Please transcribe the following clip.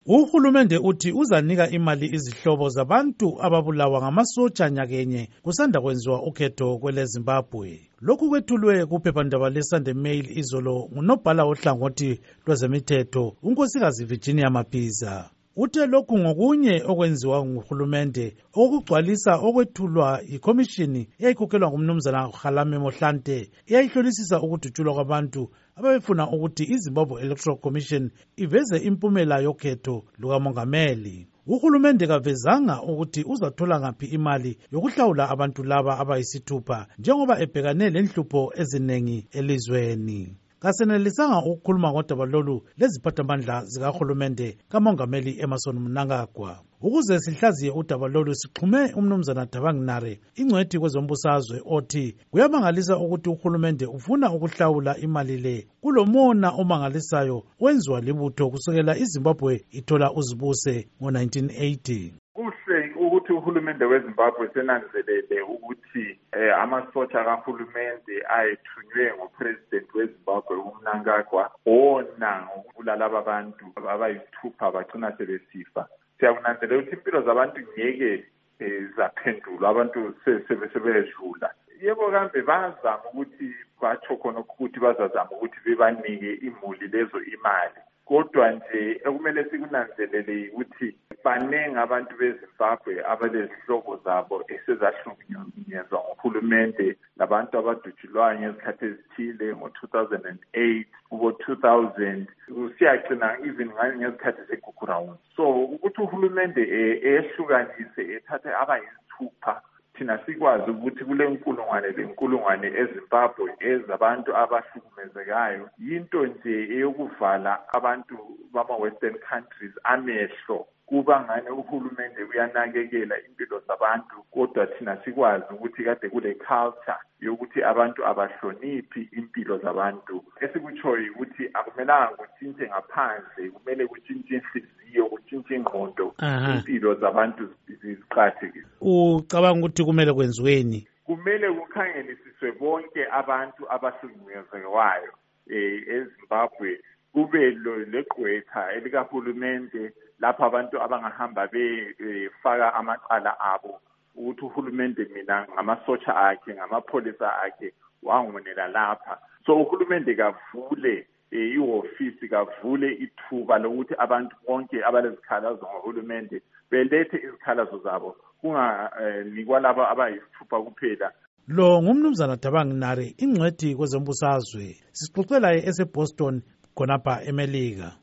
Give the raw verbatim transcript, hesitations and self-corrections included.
Uhulumende uthi uzanika imali izihlobo zabantu ababulawa ngamasotsha nyakenye kusanda kwenziwa ukhetho kwele Zimbabwe. Lokhu kwethulwe kuphephandaba leSunday Mail izolo ngunobhala ohlangothi lwezemithetho unkosikazi Virginia Mapiza. Uthe lokhu ngokunye okwenziwa nguhulumende okugcwalisa okwethulwa ikomishini eyayikhokhelwa ngumnumzana Kgalame Mohlante eyayihlolisisa ukudutshulwa kwabantu ababefuna ukuthi iZimbabwe Electoral Commission iveze impumela yokhetho lukamongameli. Uhulumende kavezanga ukuthi uzathola ngaphi imali yokuhlawula abantu laba abayisithupha njengoba ebhekane lenhlupho ezinengi elizweni. Kasenelisanga ukukhuluma ngodaba lolu leziphathamandla zikahulumende kamongameli Emmerson Mnangagwa. Ukuze sihlaziye udaba lolu sixhume umnumzana Thabang Nare, ingcwethi kwezombusazwe, othi kuyamangalisa ukuthi uhulumende ufuna ukuhlawula imali le kulomona omangalisayo wenziwa libutho kusukela iZimbabwe ithola uzibuse ngo nineteen eighty. Kuhle ukuthi uhulumende weZimbabwe senanzelele ukuthi eh, amasotsha kahulumende ayethunywe ngupresident weZimbabwe uMnangagwa ona ukubulala abantu abayisithupha bagcina sebesifa. Siyakunanzelela ukuthi impilo zabantu ngeke eh, zaphendulwa, abantu sebedlula. Yebo kambe bazama ukuthi batsho khona ukuthi bazazama ukuthi bebanike imuli lezo imali. Kodwa nje ekumele sikunanzelele ukuthi baningi abantu beZimbabwe abalezihloko zabo esezahlukunyezwa nguhulumende, labantu abadutshulwayo ngezikhathi ezithile ngo-two thousand eight, kubo-two thousand, siyagcina even ngezikhathi ze-Gugurawuni. So ukuthi uhulumende ehlukanise ethathe abayisithupha, thina sikwazi ukuthi kule nkulungwane lenkulungwane eZimbabwe ezabantu abahlukumezekayo, yinto nje eyokuvala abantu bama-Western countries amehlo kuba ngane uhulumende uyanakekela impilo zabantu, kodwa thina sikwazi ukuthi kade kule culture yokuthi abantu abahloniphi impilo zabantu. Esikutshoyo ukuthi akumelanga kutshintshe ngaphandle, kumele kutshintshe inhliziyo, kutshintshe ingqondo, impilo zabantu ziqhathekile. Ucabanga ukuthi kumele kwenziweni? Kumele kukhangelisiswe bonke abantu abahlukumezekwayo eh eZimbabwe, kube leqwetha elikahulumende lapha abantu abangahamba befaka amaqala abo ukuthi uhulumende mina ngamasotsha akhe ngamapholisa akhe wangonela lapha. So uhulumende kavule ihofisi, kavule ithuba lokuthi abantu bonke abalezikhalazo ngohulumende belethe izikhalazo zabo, kunganikwa laba abayisithupha kuphela. Lo ngumnumzana Thabang Nare, ingcwethi kwezombusazwe, sixoxela eseBoston khonapha eMelika.